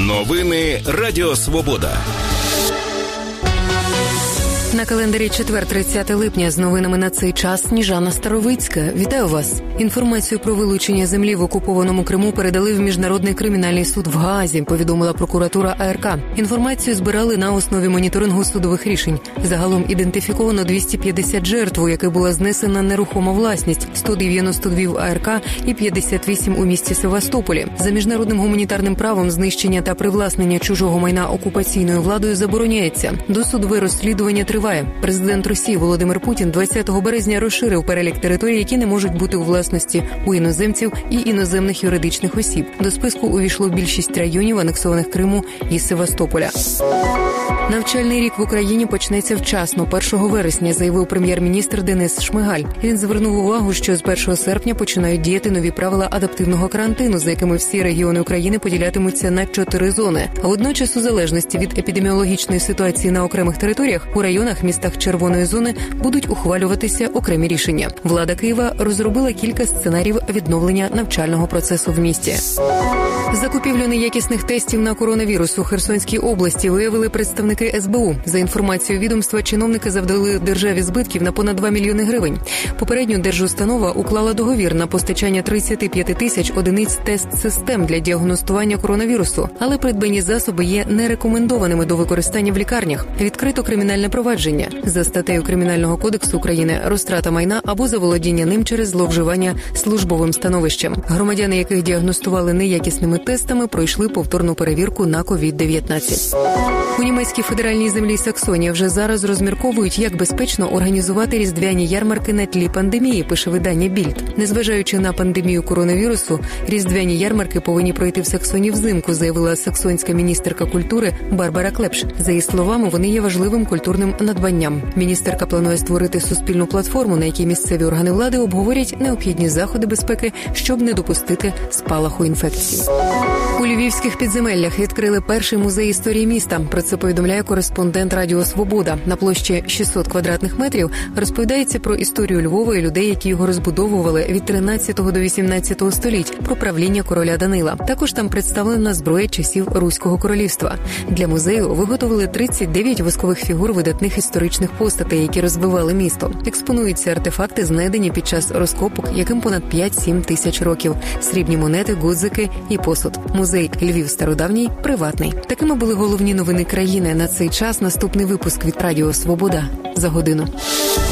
Новини Радіо Свобода. На календарі четвер, 30 липня. З новинами на цей час Сніжана Старовицька. Вітаю вас. Інформацію про вилучення землі в окупованому Криму передали в Міжнародний кримінальний суд в Гаазі, повідомила прокуратура АРК. Інформацію збирали на основі моніторингу судових рішень. Загалом ідентифіковано 250 жертв, у яких була знесена нерухома власність, 192 в АРК і 58 у місті Севастополі. За міжнародним гуманітарним правом знищення та привласнення чужого майна окупаційною владою забороняється. Досудове розслідування триває. Президент Росії Володимир Путін 20 березня розширив перелік територій, які не можуть бути у власності у іноземців і іноземних юридичних осіб. До списку увійшло більшість районів, анексованих Криму і Севастополя. Навчальний рік в Україні почнеться вчасно, 1 вересня, заявив прем'єр-міністр Денис Шмигаль. Він звернув увагу, що з 1 серпня починають діяти нові правила адаптивного карантину, за якими всі регіони України поділятимуться на 4 зони. А водночас, у залежності від епідеміологічної ситуації на окремих територіях, у районах, містах червоної зони будуть ухвалюватися окремі рішення. Влада Києва розробила кілька сценаріїв відновлення навчального процесу в місті. Закупівлю неякісних тестів на коронавірус у Херсонській області виявили представники СБУ. За інформацією відомства, чиновники завдали державі збитків на понад 2 мільйони гривень. Попередньо держустанова уклала договір на постачання 35 тисяч одиниць тест-систем для діагностування коронавірусу, але придбані засоби є нерекомендованими до використання в лікарнях. Відкрито кримінальне провадження. За статтею Кримінального кодексу України розтрата майна або заволодіння ним через зловживання службовим становищем. Громадяни, яких діагностували неякісними тестами, пройшли повторну перевірку на COVID-19. У німецькій федеральній землі Саксонія вже зараз розмірковують, як безпечно організувати різдвяні ярмарки на тлі пандемії, пише видання Більд. Незважаючи на пандемію коронавірусу, різдвяні ярмарки повинні пройти в Саксонії взимку, заявила саксонська міністерка культури Барбара Клепш. За її словами, вони є важливим культурним надбанням. Міністерка планує створити суспільну платформу, на якій місцеві органи влади обговорять необхідні заходи безпеки, щоб не допустити спалаху інфекції. У львівських підземеллях відкрили перший музей історії міста. Про це повідомляє кореспондент Радіо Свобода. На площі 600 квадратних метрів розповідається про історію Львова і людей, які його розбудовували від 13 до 18 століть, про правління короля Данила. Також там представлена зброя часів Руського королівства. Для музею виготовили 39 воскових фігур видатних історичних постатей, які розвивали місто. Експонуються артефакти, знайдені під час розкопок, яким понад 5-7 тисяч років. Срібні монети, гудзики і посуд. Музей Львів стародавній приватний. Такими були головні новини країни. На цей час наступний випуск від Радіо Свобода за годину.